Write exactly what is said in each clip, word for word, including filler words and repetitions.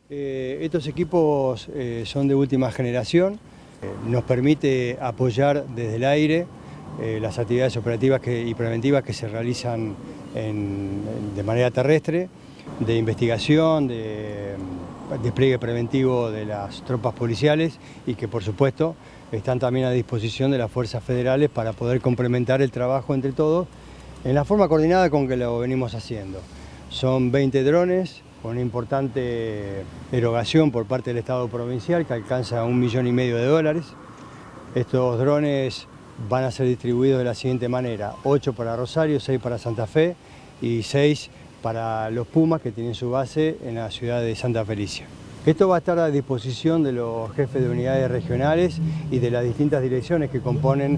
Eh, estos equipos eh, son de última generación, eh, nos permite apoyar desde el aire eh, las actividades operativas que, y preventivas que se realizan en, de manera terrestre, de investigación, de despliegue preventivo de las tropas policiales y que por supuesto están también a disposición de las fuerzas federales para poder complementar el trabajo entre todos en la forma coordinada con que lo venimos haciendo. Son veinte drones con una importante erogación por parte del Estado provincial que alcanza un millón y medio de dólares. Estos drones van a ser distribuidos de la siguiente manera: ocho para Rosario, seis para Santa Fe y seis para los Pumas, que tienen su base en la ciudad de Santa Felicia. Esto va a estar a disposición de los jefes de unidades regionales y de las distintas direcciones que componen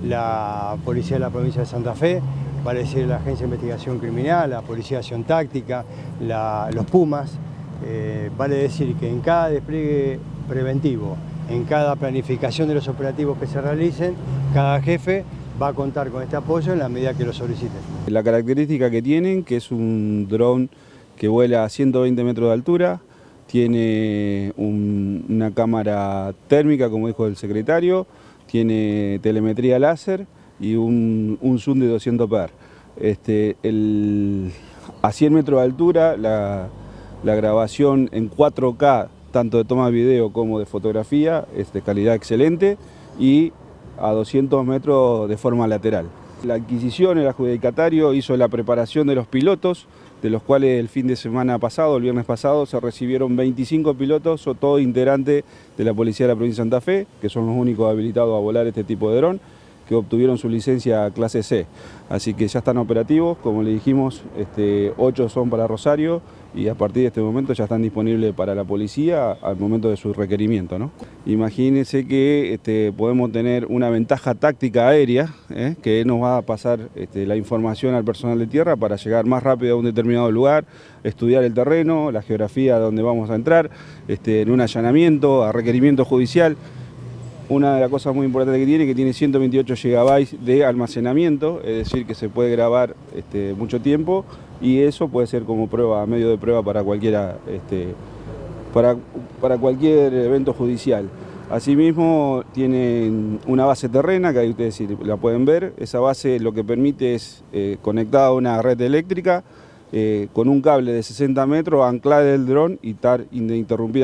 la Policía de la Provincia de Santa Fe, vale decir la Agencia de Investigación Criminal, la Policía de Acción Táctica, la, los Pumas. Eh, vale decir que en cada despliegue preventivo, en cada planificación de los operativos que se realicen, cada jefe va a contar con este apoyo en la medida que lo soliciten. La característica que tienen, que es un dron que vuela a ciento veinte metros de altura, tiene un, una cámara térmica, como dijo el secretario, tiene telemetría láser y un, un zoom de doscientos per. Este, el, a cien metros de altura, la, la grabación en cuatro K, tanto de toma de video como de fotografía, es de calidad excelente, y a doscientos metros de forma lateral. La adquisición, el adjudicatario hizo la preparación de los pilotos, de los cuales el fin de semana pasado, el viernes pasado, se recibieron veinticinco pilotos, todos integrantes de la Policía de la Provincia de Santa Fe, que son los únicos habilitados a volar este tipo de dron, que obtuvieron su licencia clase C. Así que ya están operativos, como le dijimos, este, ocho son para Rosario y a partir de este momento ya están disponibles para la policía al momento de su requerimiento, ¿no? Imagínense que este, podemos tener una ventaja táctica aérea, ¿eh? que nos va a pasar este, la información al personal de tierra para llegar más rápido a un determinado lugar, estudiar el terreno, la geografía donde vamos a entrar, este, en un allanamiento, a requerimiento judicial. Una de las cosas muy importantes que tiene, que tiene ciento veintiocho gigabytes de almacenamiento, es decir, que se puede grabar este, mucho tiempo, y eso puede ser como prueba, medio de prueba para, cualquiera, este, para, para cualquier evento judicial. Asimismo, tienen una base terrena, que ahí ustedes sí la pueden ver. Esa base lo que permite es eh, conectada a una red eléctrica eh, con un cable de sesenta metros, anclar el dron y estar ininterrumpida.